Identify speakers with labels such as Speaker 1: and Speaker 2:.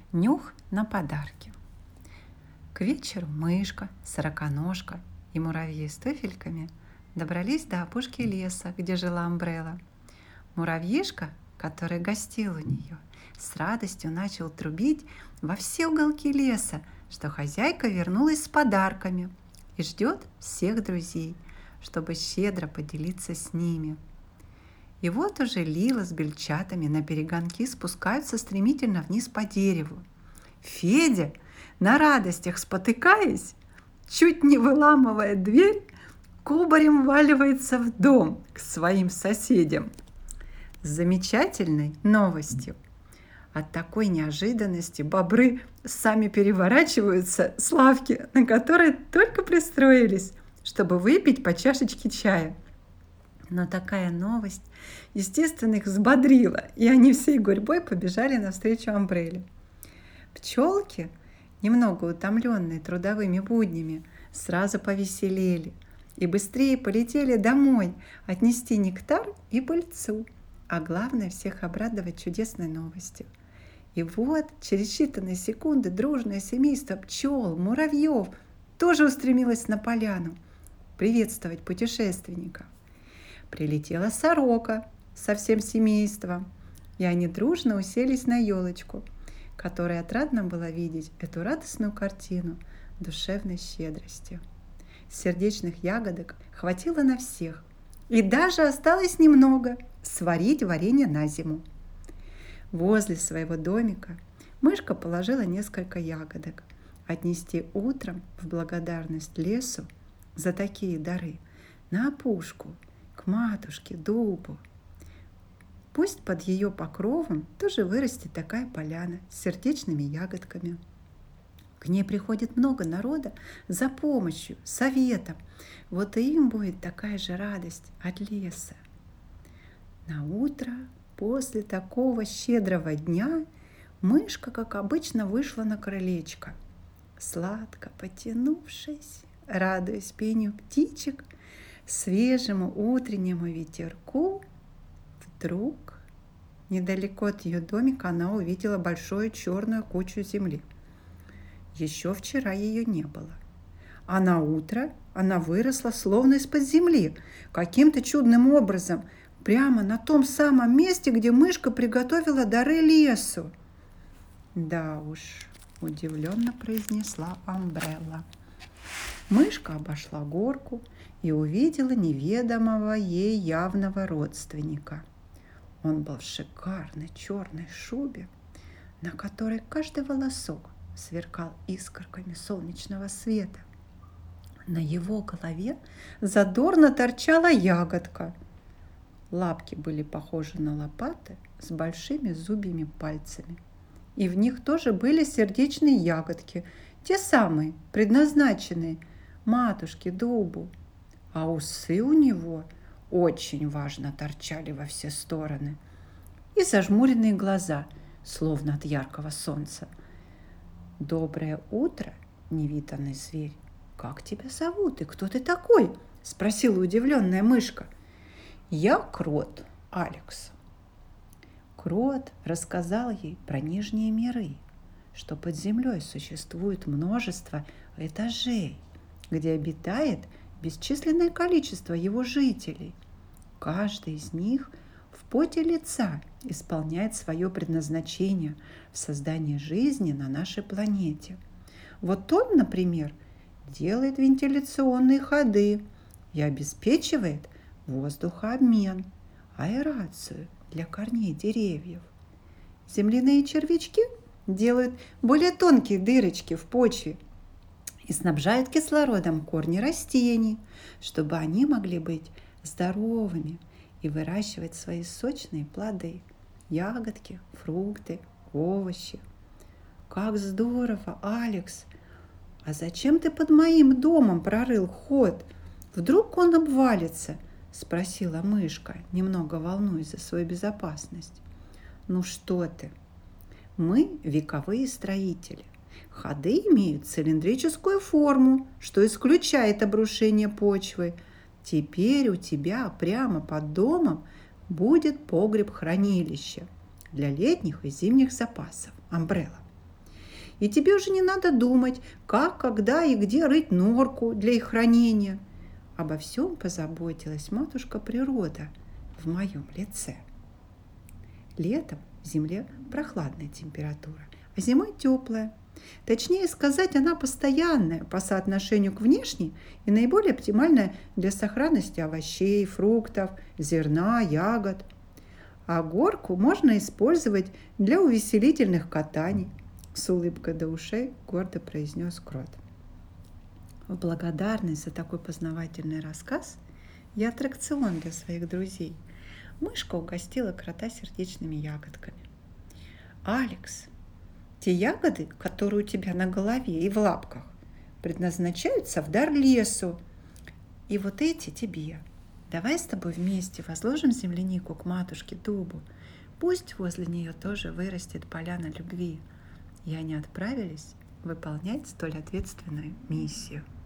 Speaker 1: Нюх на подарки. К вечеру мышка, сороконожка и муравьи с туфельками добрались до опушки леса, где жила Амбрелла. Муравьишка, который гостил у нее, с радостью начал трубить во все уголки леса, что хозяйка вернулась с подарками и ждет всех друзей, чтобы щедро поделиться с ними. И вот уже Лила с бельчатами на перегонки спускаются стремительно вниз по дереву. Федя, на радостях спотыкаясь, чуть не выламывая дверь, кубарем вваливается в дом к своим соседям с замечательной новостью. От такой неожиданности бобры сами переворачиваются с лавки, на которой только пристроились, чтобы выпить по чашечке чая. Но такая новость, естественно, их взбодрила, и они всей гурьбой побежали навстречу Амбрелле. Пчелки, немного утомленные трудовыми буднями, сразу повеселели и быстрее полетели домой отнести нектар и пыльцу, а главное всех обрадовать чудесной новостью. И вот через считанные секунды дружное семейство пчел, муравьев тоже устремилось на поляну приветствовать путешественников. Прилетела сорока со всем семейством, и они дружно уселись на елочку, которой отрадно было видеть эту радостную картину душевной щедрости. Сердечных ягодок хватило на всех, и даже осталось немного сварить варенье на зиму. Возле своего домика мышка положила несколько ягодок отнести утром в благодарность лесу за такие дары на опушку, к матушке дубу. Пусть под ее покровом тоже вырастет такая поляна с сердечными ягодками. К ней приходит много народа за помощью, советом. Вот и им будет такая же радость от леса. На утро после такого щедрого дня мышка, как обычно, вышла на крылечко. Сладко потянувшись, радуясь пению птичек, свежему утреннему ветерку, вдруг недалеко от ее домика она увидела большую черную кучу земли. Еще вчера ее не было. А на утро она выросла словно из-под земли, каким-то чудным образом, прямо на том самом месте, где мышка приготовила дары лесу. Да уж, удивленно произнесла Амбрелла. Мышка обошла горку и увидела неведомого ей явного родственника. Он был в шикарной черной шубе, на которой каждый волосок сверкал искорками солнечного света. На его голове задорно торчала ягодка. Лапки были похожи на лопаты с большими зубьями пальцами. И в них тоже были сердечные ягодки, те самые, предназначенные матушке дубу. А усы у него очень важно торчали во все стороны. И зажмуренные глаза, словно от яркого солнца. «Доброе утро, невиданный зверь! Как тебя зовут и кто ты такой?» – спросила удивленная мышка. «Я Крот, Алекс». Крот рассказал ей про нижние миры, что под землей существует множество этажей, где обитает бесчисленное количество его жителей. Каждый из них в поте лица исполняет свое предназначение в создании жизни на нашей планете. Вот он, например, делает вентиляционные ходы и обеспечивает воздухообмен, аэрацию для корней деревьев. Земляные червячки делают более тонкие дырочки в почве и снабжают кислородом корни растений, чтобы они могли быть здоровыми и выращивать свои сочные плоды, ягодки, фрукты, овощи. «Как здорово, Алекс! А зачем ты под моим домом прорыл ход? Вдруг он обвалится?» – спросила мышка, немного волнуясь за свою безопасность. «Ну что ты? Мы вековые строители. Ходы имеют цилиндрическую форму, что исключает обрушение почвы. Теперь у тебя прямо под домом будет погреб-хранилище для летних и зимних запасов, Амбрелла. и тебе уже не надо думать, как, когда и где рыть норку для их хранения. Обо всем позаботилась матушка природа в моем лице. Летом в земле прохладная температура, а зимой теплая. Точнее сказать, она постоянная по соотношению к внешней и наиболее оптимальная для сохранности овощей, фруктов, зерна, ягод. А горку можно использовать для увеселительных катаний, с улыбкой до ушей гордо произнес Крот. В благодарность за такой познавательный рассказ и аттракцион для своих друзей мышка угостила крота сердечными ягодками. «Алекс, те ягоды, которые у тебя на голове и в лапках, предназначаются в дар лесу, и вот эти тебе. Давай с тобой вместе возложим землянику к матушке дубу. Пусть возле нее тоже вырастет поляна любви». И они отправились выполнять столь ответственную миссию.